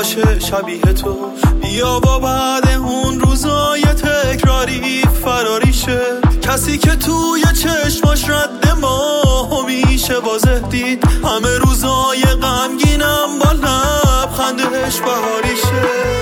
باشه شبیه تو. بیا با بعد اون روزای تکراری فراری شه، کسی که توی چشماش رد ما میشه واضح دید. همه روزای غمگینم با لبخندش بهاری شه.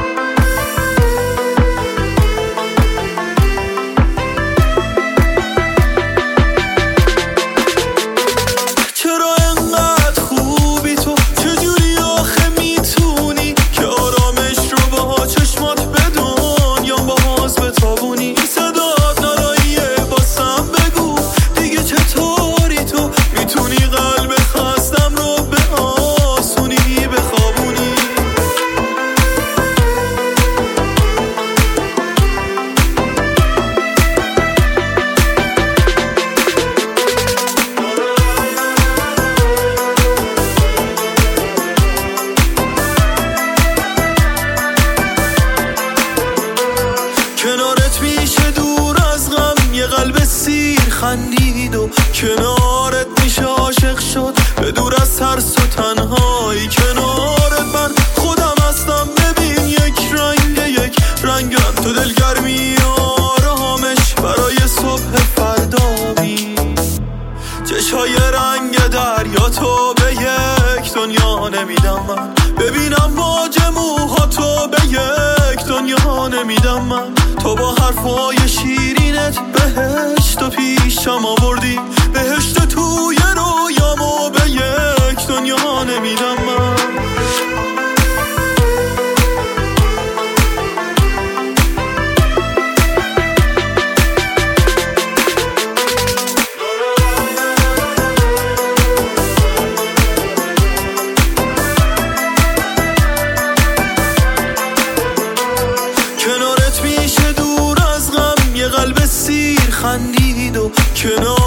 کنارت میشه دور از غم یه قلب سیر خندید و کنارت میشه عاشق شد به دور از ترس و تنهایی. کنارت من خودم هستم، ببین یک رنگم تو دلگرمی آرامش برای صبح فردامی. چشای رنگ دریا تو به یک دنیا نمیدم من، ببینم موج موها تو به یک دنیا نمیدم من. تو با حرفای شیرینت بهشت و پیشم آوردی، بهشت توی رویامو به یک دنیا نمیدم من. کنارت میشه دور از غم یه قلب سیر خندید و کنار